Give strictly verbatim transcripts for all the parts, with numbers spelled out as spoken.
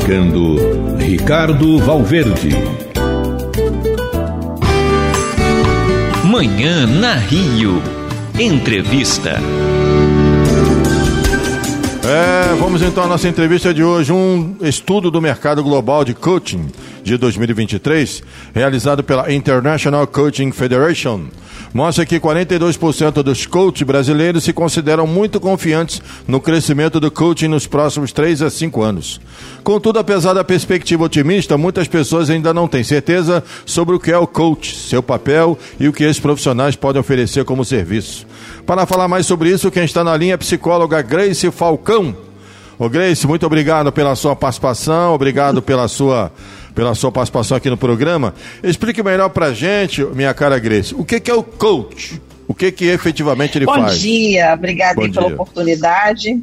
chegando Ricardo Valverde. Manhã na Rio. Entrevista. É, vamos então à nossa entrevista de hoje. Um estudo do mercado global de coaching de dois mil e vinte e três, realizado pela International Coaching Federation, mostra que quarenta e dois por cento dos coaches brasileiros se consideram muito confiantes no crescimento do coaching nos próximos três a cinco anos. Contudo, apesar da perspectiva otimista, muitas pessoas ainda não têm certeza sobre o que é o coach, seu papel e o que esses profissionais podem oferecer como serviço. Para falar mais sobre isso, quem está na linha é a psicóloga Grace Falcão. Ô Grace, muito obrigado pela sua participação, obrigado pela sua, pela sua participação aqui no programa. Explique melhor pra gente, minha cara Grace, o que, que é o coach? O que, que efetivamente ele Bom faz? Bom dia, obrigada Bom pela dia. oportunidade.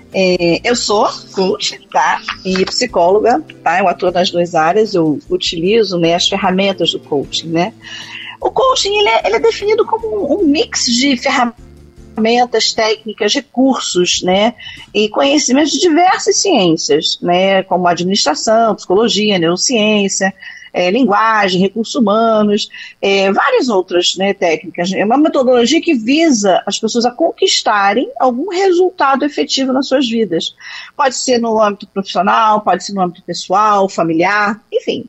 É, eu sou coach, tá? E psicóloga, tá? Eu atuo nas duas áreas, eu utilizo, né, as ferramentas do coaching, né? O coaching, ele é, ele é definido como um mix de ferramentas, ferramentas, técnicas, recursos, né, e conhecimentos de diversas ciências, né, como administração, psicologia, neurociência, é, linguagem, recursos humanos, é, várias outras, né, técnicas. É uma metodologia que visa as pessoas a conquistarem algum resultado efetivo nas suas vidas. Pode ser no âmbito profissional, pode ser no âmbito pessoal, familiar, enfim,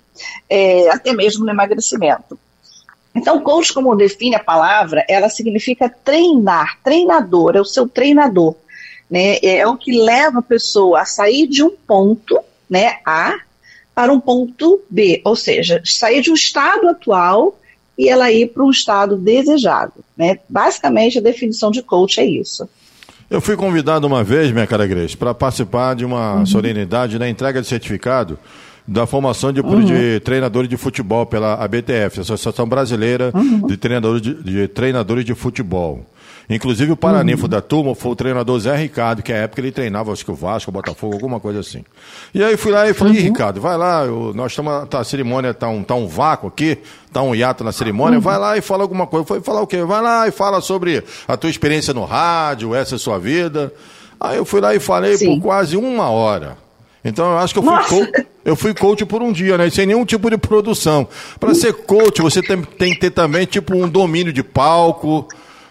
é, até mesmo no emagrecimento. Então, coach, como define a palavra, ela significa treinar, treinador, é o seu treinador, né? É o que leva a pessoa a sair de um ponto, né, A, para um ponto B, ou seja, sair de um estado atual e ela ir para um estado desejado, né? Basicamente, a definição de coach é isso. Eu fui convidado uma vez, minha cara Grace, para participar de uma uhum. solenidade na entrega de certificado da formação de, uhum. de treinadores de futebol pela A B T F, Associação Brasileira uhum. de, treinadores de, de Treinadores de Futebol. Inclusive o paraninfo uhum. da turma foi o treinador Zé Ricardo, que à época ele treinava, acho que o Vasco, o Botafogo, alguma coisa assim. E aí fui lá e falei, uhum. Ricardo, vai lá, eu, nós estamos, tá, a cerimônia, tá um, tá um vácuo aqui, tá um hiato na cerimônia, uhum. vai lá e fala alguma coisa. Foi falar o quê? Vai lá e fala sobre a tua experiência no rádio, essa é a sua vida. Aí eu fui lá e falei Sim. por quase uma hora. Então eu acho que eu fui, coach, eu fui coach por um dia, né? Sem nenhum tipo de produção. Para ser coach, você tem, tem que ter também tipo um domínio de palco,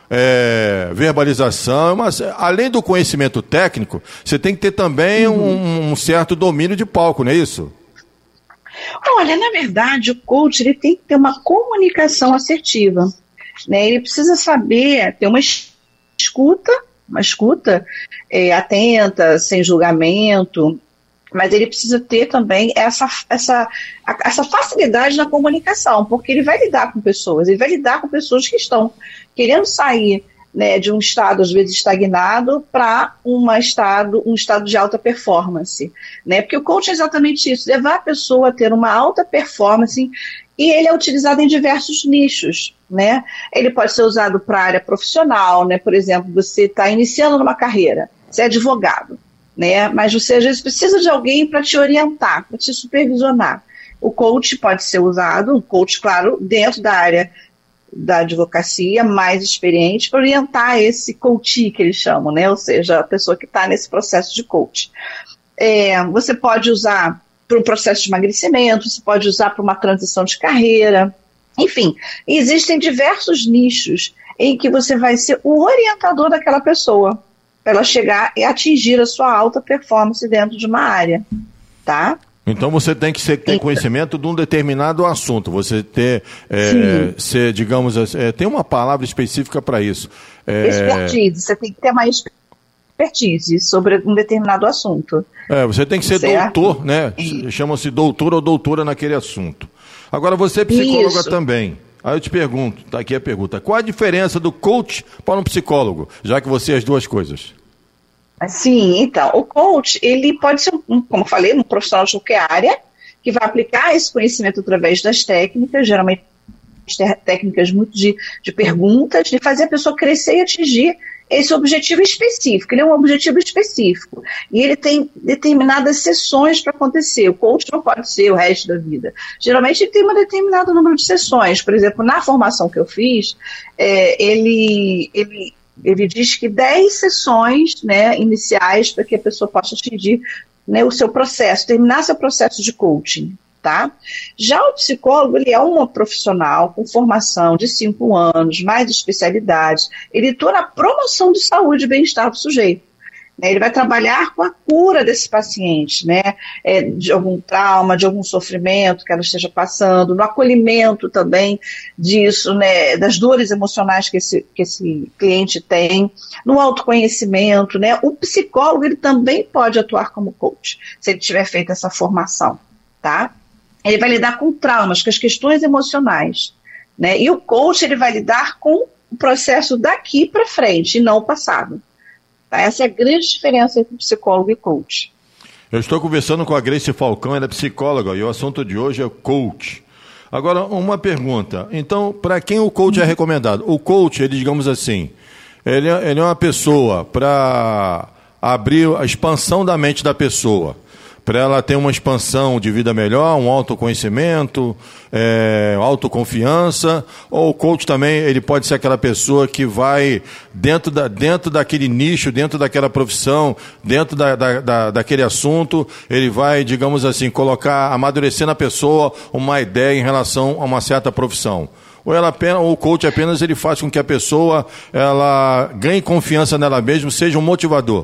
é, verbalização, mas além do conhecimento técnico, você tem que ter também uhum. um, um certo domínio de palco, não é isso? Olha, na verdade, o coach ele tem que ter uma comunicação assertiva, né? Ele precisa saber ter uma escuta, uma escuta é, atenta, sem julgamento. Mas ele precisa ter também essa, essa, essa facilidade na comunicação, porque ele vai lidar com pessoas, ele vai lidar com pessoas que estão querendo sair, né, de um estado, às vezes, estagnado para um estado, um estado de alta performance, né? Porque o coaching é exatamente isso, levar a pessoa a ter uma alta performance, e ele é utilizado em diversos nichos, né? Ele pode ser usado para a área profissional, né? Por exemplo, você está iniciando numa carreira, você é advogado, né? Mas você às vezes precisa de alguém para te orientar, para te supervisionar. O coach pode ser usado, um coach, claro, dentro da área da advocacia, mais experiente, para orientar esse coach que eles chamam, né? Ou seja, a pessoa que está nesse processo de coach. É, você pode usar para um processo de emagrecimento, você pode usar para uma transição de carreira, enfim, existem diversos nichos em que você vai ser o orientador daquela pessoa, para ela chegar e atingir a sua alta performance dentro de uma área, tá? Então você tem que ser, ter conhecimento de um determinado assunto, você ter, é, ser, digamos, é, tem uma palavra específica para isso. É... Expertise, você tem que ter mais expertise sobre um determinado assunto. É, você tem que ser certo? doutor, né? Chama-se doutor ou doutora naquele assunto. Agora você é psicóloga isso. também. Aí eu te pergunto, tá aqui a pergunta, qual a diferença do coach para um psicólogo, já que você é as duas coisas? Sim, então, o coach, ele pode ser, um, como eu falei, um profissional de qualquer área, que vai aplicar esse conhecimento através das técnicas, geralmente técnicas muito de, de perguntas, de fazer a pessoa crescer e atingir esse objetivo específico. Ele é um objetivo específico e ele tem determinadas sessões para acontecer. O coach não pode ser o resto da vida. Geralmente ele tem um determinado número de sessões. Por exemplo, na formação que eu fiz, é, ele, ele, ele diz que dez sessões, né, iniciais para que a pessoa possa atingir né, o seu processo, terminar seu processo de coaching. Tá? Já o psicólogo, ele é um profissional com formação de cinco anos, mais especialidades, ele atua na promoção de saúde e bem-estar do sujeito. Né? Ele vai trabalhar com a cura desse paciente, né? É, de algum trauma, de algum sofrimento que ela esteja passando, no acolhimento também disso, né? Das dores emocionais que esse, que esse cliente tem, no autoconhecimento. Né? O psicólogo, ele também pode atuar como coach, se ele tiver feito essa formação. Tá? Ele vai lidar com traumas, com as questões emocionais, né? E o coach, ele vai lidar com o processo daqui para frente e não o passado. Tá? Essa é a grande diferença entre psicólogo e coach. Eu estou conversando com a Grace Falcão, ela é psicóloga, e o assunto de hoje é coach. Agora, uma pergunta. Então, para quem o coach é recomendado? O coach, ele, digamos assim, ele é, ele é uma pessoa para abrir a expansão da mente da pessoa, para ela ter uma expansão de vida melhor, um autoconhecimento, é, autoconfiança, ou o coach também, ele pode ser aquela pessoa que vai dentro, da, dentro daquele nicho, dentro daquela profissão, dentro da, da, da, daquele assunto, ele vai, digamos assim, colocar, amadurecer na pessoa uma ideia em relação a uma certa profissão. Ou, ela apenas, ou o coach apenas ele faz com que a pessoa ela ganhe confiança nela mesma, seja um motivador.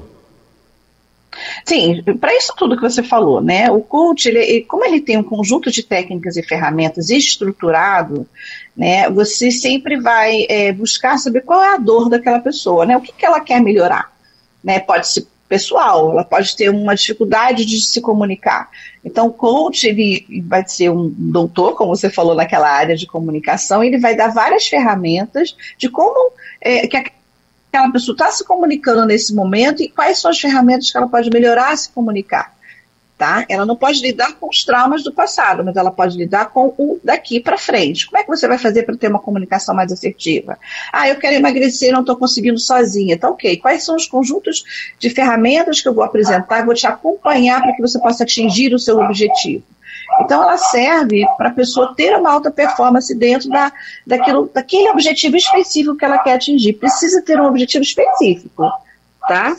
Sim, para isso tudo que você falou, né? O coach, ele, como ele tem um conjunto de técnicas e ferramentas estruturado, né? Você sempre vai é, buscar saber qual é a dor daquela pessoa, né? O que, que ela quer melhorar, né? Pode ser pessoal, ela pode ter uma dificuldade de se comunicar. Então, o coach, ele vai ser um doutor, como você falou, naquela área de comunicação, ele vai dar várias ferramentas de como é, que a aquela pessoa está se comunicando nesse momento e quais são as ferramentas que ela pode melhorar a se comunicar. Tá? Ela não pode lidar com os traumas do passado, mas ela pode lidar com o daqui para frente. Como é que você vai fazer para ter uma comunicação mais assertiva? Ah, eu quero emagrecer, não estou conseguindo sozinha. Tá, ok. Quais são os conjuntos de ferramentas que eu vou apresentar e vou te acompanhar para que você possa atingir o seu objetivo? Então, ela serve para a pessoa ter uma alta performance dentro da, daquilo, daquele objetivo específico que ela quer atingir. Precisa ter um objetivo específico, tá?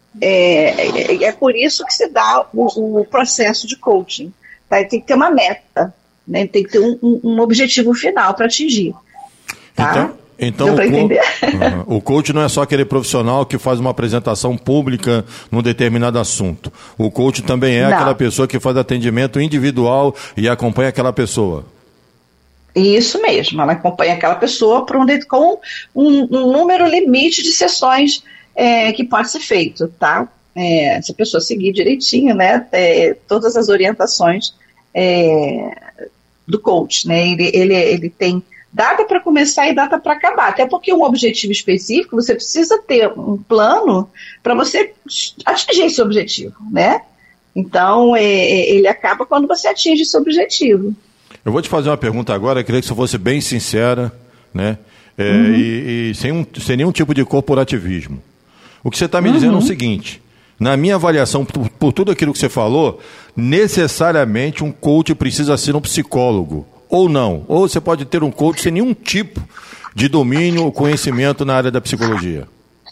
É, é, é por isso que se dá o, o processo de coaching. Tá? Tem que ter uma meta, né? Tem que ter um, um, um objetivo final para atingir. Tá? Então... Então, o, co- o coach não é só aquele profissional que faz uma apresentação pública num determinado assunto. O coach também é não. aquela pessoa que faz atendimento individual e acompanha aquela pessoa. Isso mesmo, ela acompanha aquela pessoa por um, com um, um número limite de sessões é, que pode ser feito, tá? É, se a pessoa seguir direitinho, né, é, todas as orientações é, do coach, né, ele, ele, ele tem data para começar e data para acabar, até porque um objetivo específico, você precisa ter um plano para você atingir esse objetivo, né? Então, é, ele acaba quando você atinge esse objetivo. Eu vou te fazer uma pergunta agora, eu queria que você fosse bem sincera, né? É, uhum. e, e sem, um, sem nenhum tipo de corporativismo. O que você está me uhum. dizendo é o seguinte, na minha avaliação, por, por tudo aquilo que você falou, necessariamente um coach precisa ser um psicólogo. Ou não, ou você pode ter um coach sem nenhum tipo de domínio ou conhecimento na área da psicologia.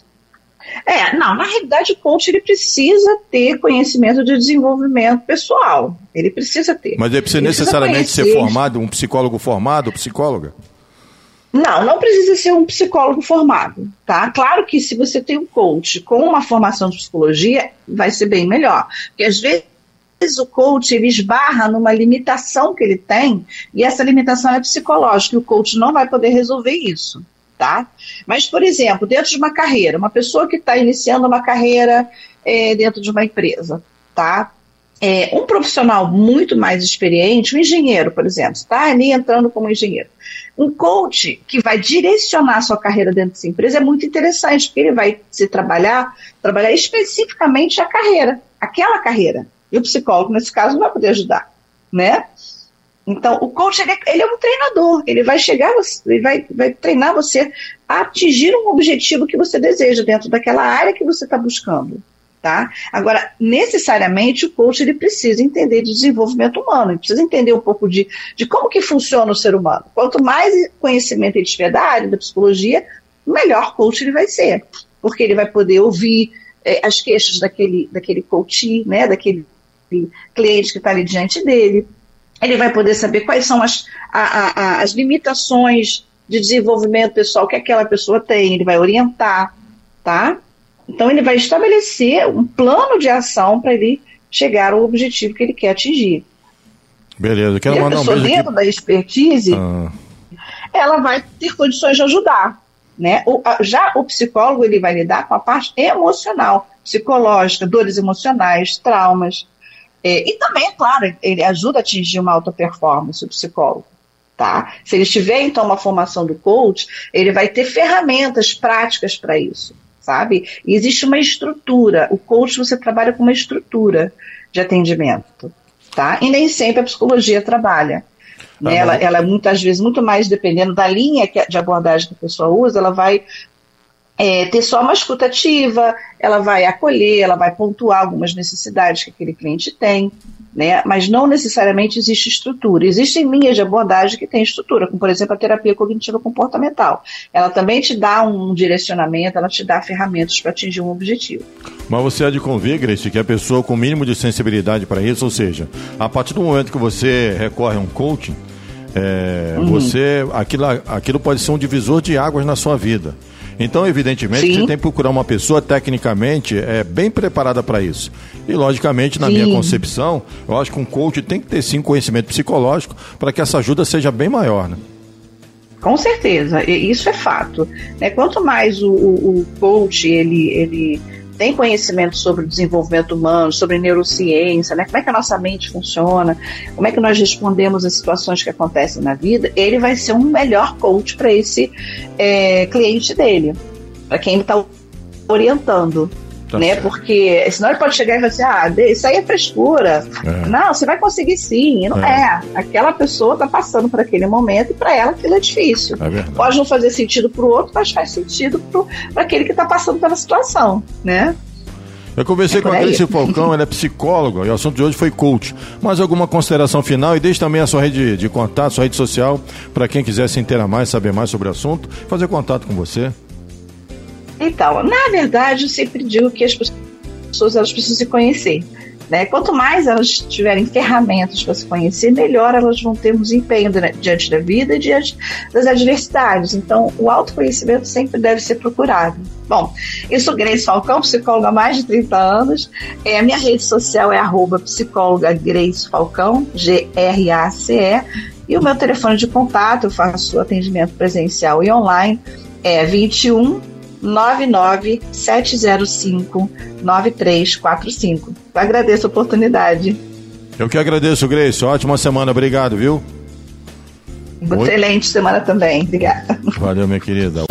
É, não, na realidade o coach ele precisa ter conhecimento de desenvolvimento pessoal, ele precisa ter. Mas ele precisa ele necessariamente precisa ser formado, um psicólogo formado, psicóloga? Não, não precisa ser um psicólogo formado, tá? Claro que se você tem um coach com uma formação de psicologia, vai ser bem melhor, porque às vezes o coach ele esbarra numa limitação que ele tem, e essa limitação é psicológica, e o coach não vai poder resolver isso, tá? Mas, por exemplo, dentro de uma carreira, uma pessoa que está iniciando uma carreira é, dentro de uma empresa, tá? É, um profissional muito mais experiente, um engenheiro, por exemplo, está ali entrando como engenheiro. Um coach que vai direcionar a sua carreira dentro dessa empresa é muito interessante, porque ele vai se trabalhar, trabalhar especificamente a carreira, aquela carreira. E o psicólogo, nesse caso, não vai poder ajudar, né? Então, o coach, ele é, ele é um treinador, ele vai chegar, ele vai, vai treinar você a atingir um objetivo que você deseja dentro daquela área que você está buscando, tá? Agora, necessariamente, o coach, ele precisa entender de desenvolvimento humano, ele precisa entender um pouco de, de como que funciona o ser humano. Quanto mais conhecimento ele tiver da área da psicologia, melhor coach ele vai ser, porque ele vai poder ouvir é, as queixas daquele, daquele coach, né, daquele cliente que está ali diante dele. Ele vai poder saber quais são as, a, a, as limitações de desenvolvimento pessoal que aquela pessoa tem, ele vai orientar, tá? Então ele vai estabelecer um plano de ação para ele chegar ao objetivo que ele quer atingir. Beleza, quero e mandar um beijo aqui. A pessoa dentro da expertise, ah. ela vai ter condições de ajudar, né? O, a, já o psicólogo, ele vai lidar com a parte emocional, psicológica, dores emocionais, traumas. É, e também, é claro, ele ajuda a atingir uma alta performance, o psicólogo. Tá? Se ele tiver, então, uma formação do coach, ele vai ter ferramentas práticas para isso, sabe? E existe uma estrutura. O coach, você trabalha com uma estrutura de atendimento, tá? E nem sempre a psicologia trabalha. Ah, né? ela, ela, muitas vezes, muito mais dependendo da linha que, de abordagem que a pessoa usa, ela vai É, ter só uma escuta ativa, ela vai acolher, ela vai pontuar algumas necessidades que aquele cliente tem, né? Mas não necessariamente existe estrutura. Existem linhas de abordagem que têm estrutura, como por exemplo a terapia cognitiva comportamental. Ela também te dá um direcionamento, ela te dá ferramentas para atingir um objetivo. Mas você há de convir, Grace, que a pessoa com o mínimo de sensibilidade para isso, ou seja, a partir do momento que você recorre a um coaching, é, uhum. você, aquilo, aquilo pode ser um divisor de águas na sua vida. Então, evidentemente, Sim. você tem que procurar uma pessoa tecnicamente é, bem preparada para isso. E, logicamente, na Sim. minha concepção, eu acho que um coach tem que ter, sim, conhecimento psicológico para que essa ajuda seja bem maior, né? Com certeza, isso é fato. Né? Quanto mais o, o, o coach, ele... ele tem conhecimento sobre o desenvolvimento humano, sobre neurociência, né? Como é que a nossa mente funciona, como é que nós respondemos às situações que acontecem na vida, ele vai ser um melhor coach para esse é, cliente dele, para quem ele está orientando. Tá né? Porque senão ele pode chegar e falar assim, ah, isso aí é frescura. É. Não, você vai conseguir sim. E não é. é. Aquela pessoa está passando por aquele momento e para ela aquilo é difícil. É pode não fazer sentido para o outro, mas faz sentido para aquele que está passando pela situação, né? Eu conversei é com a Grace Falcão, ela é psicóloga, e o assunto de hoje foi coach. Mais alguma consideração final? E deixe também a sua rede de contato, sua rede social, para quem quiser se inteirar mais, saber mais sobre o assunto, fazer contato com você. Então, na verdade, eu sempre digo que as pessoas elas precisam se conhecer. Né? Quanto mais elas tiverem ferramentas para se conhecer, melhor elas vão ter um desempenho diante da vida e diante das adversidades. Então, o autoconhecimento sempre deve ser procurado. Bom, eu sou Grace Falcão, psicóloga há mais de trinta anos. É, a minha rede social é arroba psicóloga Grace Falcão, G R A C E. E o meu telefone de contato, eu faço atendimento presencial e online, é vinte e um, nove nove sete zero cinco nove três quatro cinco. Eu agradeço a oportunidade. Eu que agradeço, Grace. Ótima semana, obrigado, viu? Excelente semana também, obrigada. Valeu, minha querida.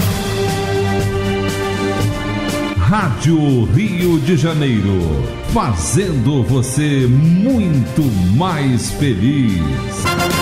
Rádio Rio de Janeiro, fazendo você muito mais feliz.